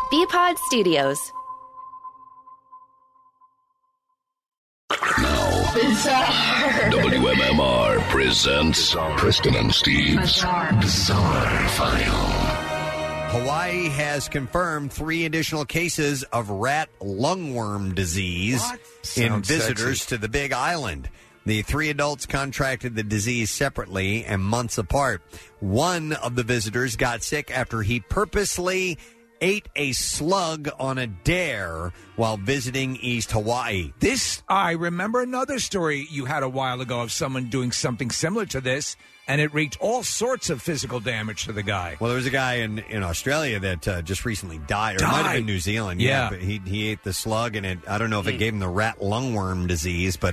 Bpod Studios. Now, WMMR presents Kristen and Steve's Bizarre File. Hawaii has confirmed 3 additional cases of rat lungworm disease in visitors to the Big Island. The 3 adults contracted the disease separately and months apart. One of the visitors got sick after he purposely ate a slug on a dare while visiting East Hawaii. I remember another story you had a while ago of someone doing something similar to this, and it wreaked all sorts of physical damage to the guy. Well, there was a guy in Australia that just recently died, or it might have been New Zealand. Yeah. But he ate the slug, and I don't know if it gave him the rat lungworm disease, but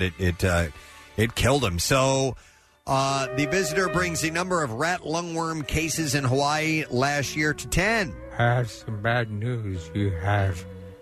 it killed him. So the visitor brings the number of rat lungworm cases in Hawaii last year to 10. I have some bad news. You have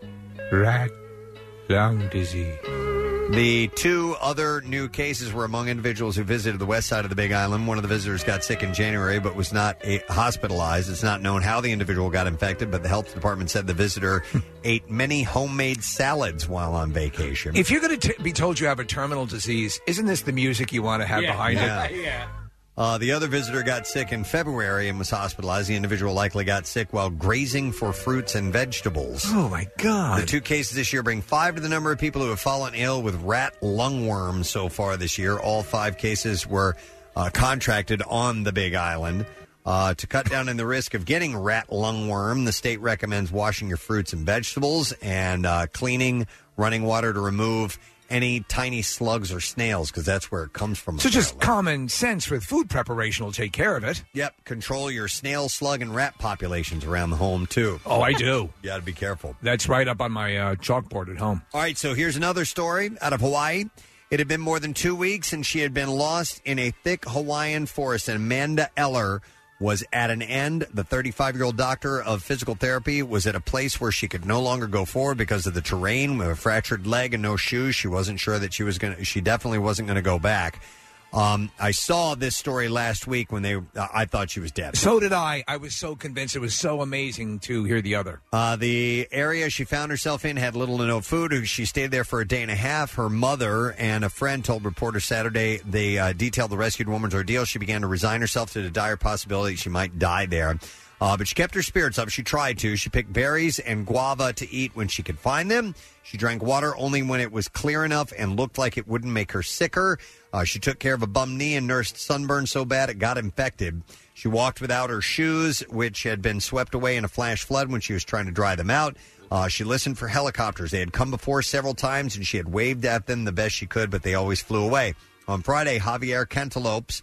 rat lung disease. The 2 other new cases were among individuals who visited the west side of the Big Island. One of the visitors got sick in January but was not hospitalized. It's not known how the individual got infected, but the health department said the visitor ate many homemade salads while on vacation. If you're going to be told you have a terminal disease, isn't this the music you want to have behind it? Yeah. The other visitor got sick in February and was hospitalized. The individual likely got sick while grazing for fruits and vegetables. Oh, my God. The 2 cases this year bring 5 to the number of people who have fallen ill with rat lungworm so far this year. All 5 cases were contracted on the Big Island. To cut down on the risk of getting rat lungworm, the state recommends washing your fruits and vegetables and cleaning running water to remove any tiny slugs or snails, because that's where it comes from. So just common sense with food preparation will take care of it. Yep. Control your snail, slug, and rat populations around the home, too. Oh, I do. You got to be careful. That's right up on my chalkboard at home. All right, so here's another story out of Hawaii. It had been more than 2 weeks, and she had been lost in a thick Hawaiian forest, and Amanda Eller was at an end. The 35-year-old doctor of physical therapy was at a place where she could no longer go forward because of the terrain. With a fractured leg and no shoes, she wasn't sure that she definitely wasn't going to go back. I saw this story last week when I thought she was dead. So did I. I was so convinced. It was so amazing to hear the other. The area she found herself in had little to no food. She stayed there for a day and a half. Her mother and a friend told reporters Saturday they detailed the rescued woman's ordeal. She began to resign herself to the dire possibility she might die there. But she kept her spirits up. She tried to. She picked berries and guava to eat when she could find them. She drank water only when it was clear enough and looked like it wouldn't make her sicker. She took care of a bum knee and nursed sunburn so bad it got infected. She walked without her shoes, which had been swept away in a flash flood when she was trying to dry them out. She listened for helicopters. They had come before several times, and she had waved at them the best she could, but they always flew away. On Friday, Javier Cantelopes,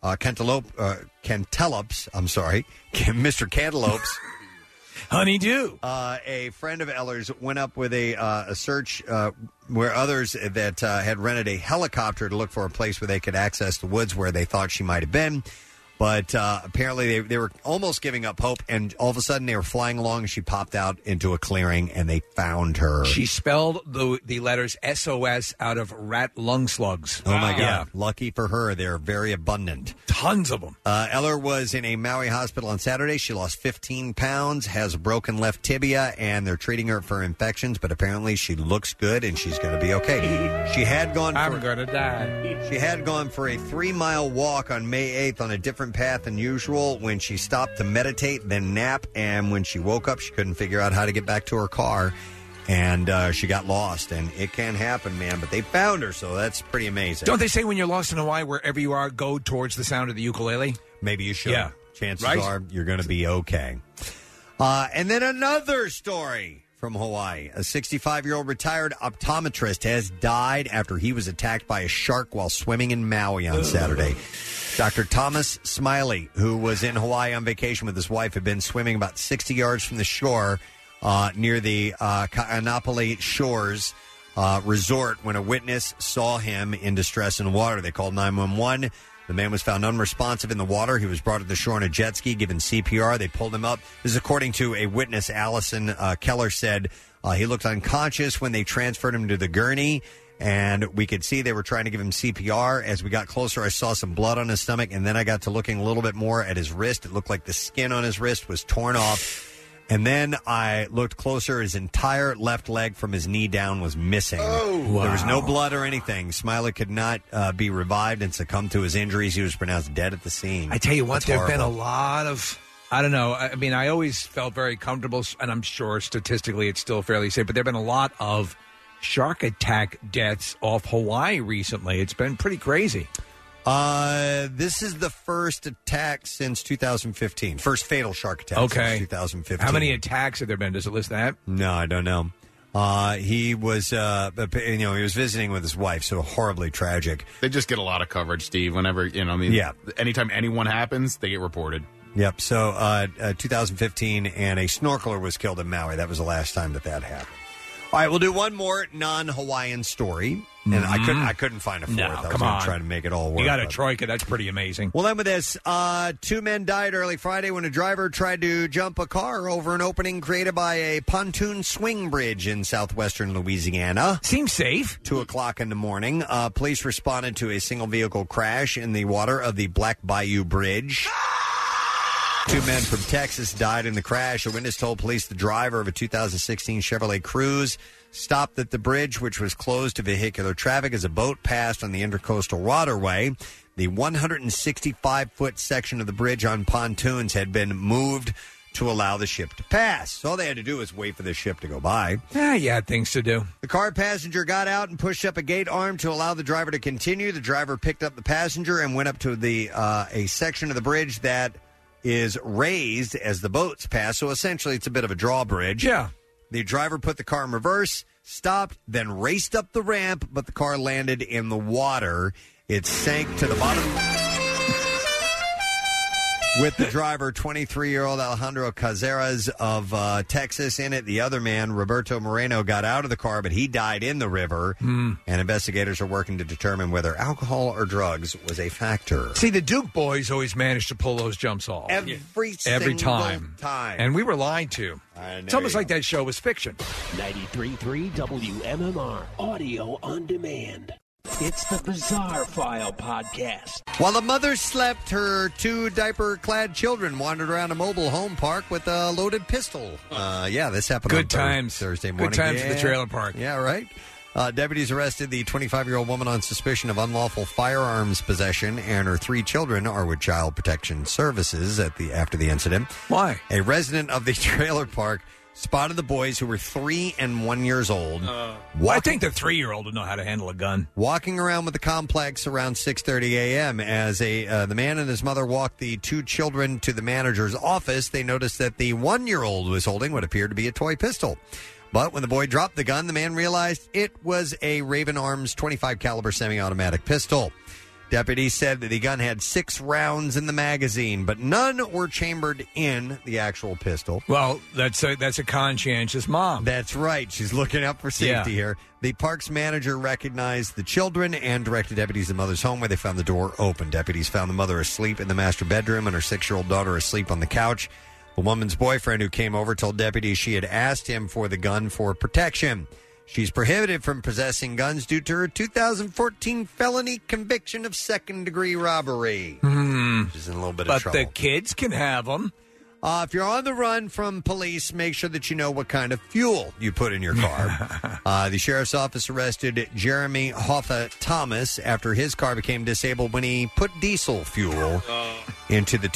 Mr. Cantelopes, Honeydew. A friend of Eller's went up with a search where others that had rented a helicopter to look for a place where they could access the woods where they thought she might have been. But apparently they were almost giving up hope, and all of a sudden they were flying along, and she popped out into a clearing, and they found her. She spelled the letters SOS out of rat lung slugs. Oh, my God. Yeah. Lucky for her, they're very abundant. Tons of them. Eller was in a Maui hospital on Saturday. She lost 15 pounds, has a broken left tibia, and they're treating her for infections, but apparently she looks good, and she's going to be okay. She had gone I'm going to die. She had gone for a 3-mile walk on May 8th on a different path than usual when she stopped to meditate, then nap, and when she woke up, she couldn't figure out how to get back to her car, and she got lost. And it can happen, man, but they found her, so that's pretty amazing. Don't they say when you're lost in Hawaii, wherever you are, go towards the sound of the ukulele? Maybe you should. Yeah. Chances are you're going to be okay. And then another story from Hawaii. A 65-year-old retired optometrist has died after he was attacked by a shark while swimming in Maui on Saturday. Dr. Thomas Smiley, who was in Hawaii on vacation with his wife, had been swimming about 60 yards from the shore near the Kaanapali Shores resort when a witness saw him in distress in the water. They called 911. The man was found unresponsive in the water. He was brought to the shore on a jet ski, given CPR. They pulled him up. This is according to a witness. Allison Keller said he looked unconscious when they transferred him to the gurney, and we could see they were trying to give him CPR. As we got closer, I saw some blood on his stomach, and then I got to looking a little bit more at his wrist. It looked like the skin on his wrist was torn off. And then I looked closer. His entire left leg from his knee down was missing. Oh, wow. There was no blood or anything. Smiley could not be revived and succumbed to his injuries. He was pronounced dead at the scene. I tell you what, there have been a lot of, I don't know. I mean, I always felt very comfortable, and I'm sure statistically it's still fairly safe, but there have been a lot of shark attack deaths off Hawaii recently. It's been pretty crazy. This is the first attack since 2015. First fatal shark attack since 2015. How many attacks have there been? Does it list that? No, I don't know. He was, he was visiting with his wife, so horribly tragic. They just get a lot of coverage, Steve. Whenever, anytime anyone happens, they get reported. Yep. So, 2015, and a snorkeler was killed in Maui. That was the last time that happened. All right, we'll do one more non-Hawaiian story. And I couldn't find a fourth. No, I was come going on. to try to make it all work. You got a troika. That's pretty amazing. Well, then with this, 2 men died early Friday when a driver tried to jump a car over an opening created by a pontoon swing bridge in southwestern Louisiana. Seems safe. 2 o'clock in the morning. Police responded to a single vehicle crash in the water of the Black Bayou Bridge. 2 men from Texas died in the crash. A witness told police the driver of a 2016 Chevrolet Cruze stopped at the bridge, which was closed to vehicular traffic as a boat passed on the intercoastal waterway. The 165-foot section of the bridge on pontoons had been moved to allow the ship to pass. So all they had to do was wait for the ship to go by. Yeah, you had things to do. The car passenger got out and pushed up a gate arm to allow the driver to continue. The driver picked up the passenger and went up to the a section of the bridge that is raised as the boats pass. So essentially it's a bit of a drawbridge. Yeah. The driver put the car in reverse, stopped, then raced up the ramp, but the car landed in the water. It sank to the bottom with the driver, 23-year-old Alejandro Cazares of Texas, in it. The other man, Roberto Moreno, got out of the car, but he died in the river. And investigators are working to determine whether alcohol or drugs was a factor. See, the Duke boys always managed to pull those jumps off. Every single time. And we were lied to. It's almost like that show was fiction. 93.3 WMMR, audio on demand. It's the Bizarre File Podcast. While the mother slept, her 2 diaper-clad children wandered around a mobile home park with a loaded pistol. This happened Good on times. Thursday morning. Good times at the trailer park. Yeah, right. Deputies arrested the 25-year-old woman on suspicion of unlawful firearms possession, and her 3 children are with Child Protection Services after the incident. Why? A resident of the trailer park spotted the boys, who were 3 and 1 years old. I think the 3-year-old would know how to handle a gun. Walking around with the complex around 6:30 a.m. As the man and his mother walked the 2 children to the manager's office, they noticed that the 1-year-old was holding what appeared to be a toy pistol. But when the boy dropped the gun, the man realized it was a Raven Arms .25 caliber semi-automatic pistol. Deputies said that the gun had 6 rounds in the magazine, but none were chambered in the actual pistol. Well, that's a conscientious mom. That's right. She's looking out for safety here. The park's manager recognized the children and directed deputies to the mother's home, where they found the door open. Deputies found the mother asleep in the master bedroom and her 6-year-old daughter asleep on the couch. The woman's boyfriend, who came over, told deputies she had asked him for the gun for protection. She's prohibited from possessing guns due to her 2014 felony conviction of second-degree robbery. She's in a little bit of trouble. But the kids can have them. If you're on the run from police, make sure that you know what kind of fuel you put in your car. The sheriff's office arrested Jeremy Hoffa Thomas after his car became disabled when he put diesel fuel into the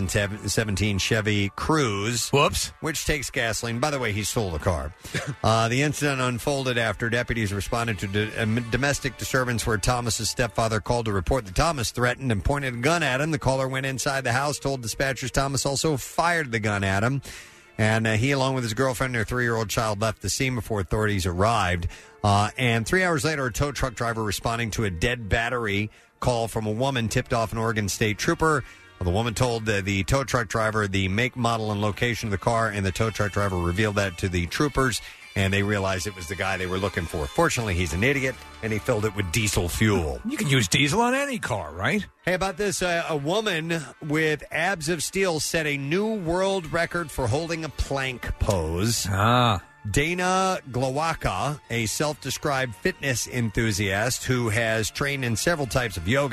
2017 Chevy Cruze. Whoops. Which takes gasoline. By the way, he stole the car. The incident unfolded after deputies responded to a domestic disturbance where Thomas's stepfather called to report that Thomas threatened and pointed a gun at him. The caller went inside the house, told dispatchers Thomas also fired the gun at him, and he, along with his girlfriend and their 3-year-old child, left the scene before authorities arrived. And 3 hours later, a tow truck driver responding to a dead battery call from a woman tipped off an Oregon State Trooper. The woman told the tow truck driver the make, model, and location of the car, and the tow truck driver revealed that to the troopers, and they realized it was the guy they were looking for. Fortunately, he's an idiot, and he filled it with diesel fuel. You can use diesel on any car, right? Hey, about this, a woman with abs of steel set a new world record for holding a plank pose. Dana Glowacka, a self-described fitness enthusiast who has trained in several types of yoga,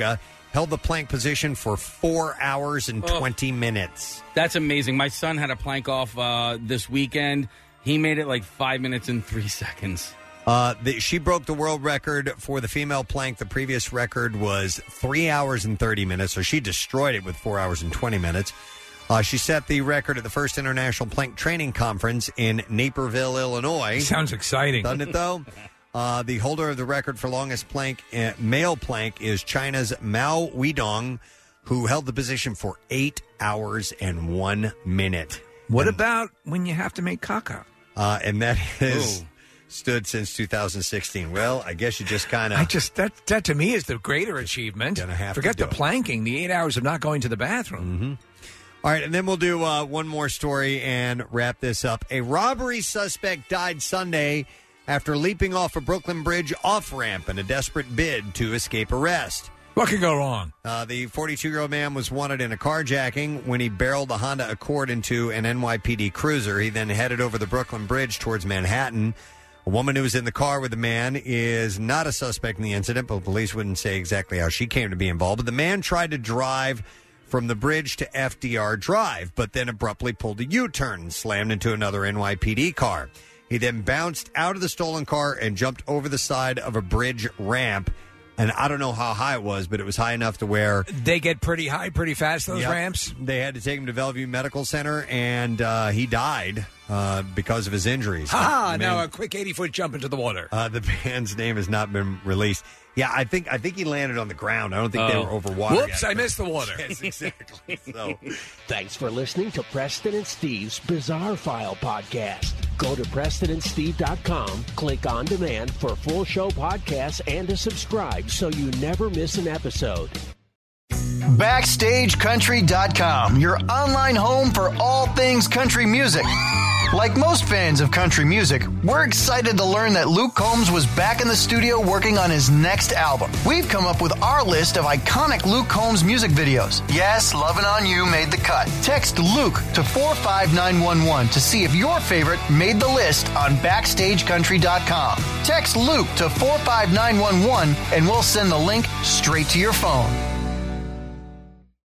held the plank position for 4 hours and 20 minutes. That's amazing. My son had a plank off this weekend. He made it like 5 minutes and 3 seconds. She broke the world record for the female plank. The previous record was 3 hours and 30 minutes, so she destroyed it with 4 hours and 20 minutes. She set the record at the first International Plank Training Conference in Naperville, Illinois. Sounds exciting. Doesn't it, though? The holder of the record for longest plank, male plank, is China's Mao Weidong, who held the position for 8 hours and 1 minute. What about when you have to make caca? And that has stood since 2016. Well, I guess you just kind of... That to me is the greater achievement. Forget the planking, the 8 hours of not going to the bathroom. Mm-hmm. All right, and then we'll do one more story and wrap this up. A robbery suspect died Sunday after leaping off a Brooklyn Bridge off-ramp in a desperate bid to escape arrest. What could go wrong? The 42-year-old man was wanted in a carjacking when he barreled a Honda Accord into an NYPD cruiser. He then headed over the Brooklyn Bridge towards Manhattan. A woman who was in the car with the man is not a suspect in the incident, but police wouldn't say exactly how she came to be involved. But the man tried to drive from the bridge to FDR Drive, but then abruptly pulled a U-turn and slammed into another NYPD car. He then bounced out of the stolen car and jumped over the side of a bridge ramp. And I don't know how high it was, but it was high enough to where... They get pretty high pretty fast, those ramps? They had to take him to Bellevue Medical Center, and he died because of his injuries. Now a quick 80-foot jump into the water. The man's name has not been released. Yeah, I think he landed on the ground. I don't think they were over water. Whoops, yet. I missed the water. Yes, exactly. So. Thanks for listening to Preston and Steve's Bizarre File podcast. Go to PrestonandSteve.com, click on demand for full show podcasts and to subscribe so you never miss an episode. BackstageCountry.com, your online home for all things country music. Like most fans of country music, we're excited to learn that Luke Combs was back in the studio working on his next album. We've come up with our list of iconic Luke Combs music videos. Yes, Lovin' On You made the cut. Text Luke to 45911 to see if your favorite made the list on BackstageCountry.com. Text Luke to 45911 and we'll send the link straight to your phone.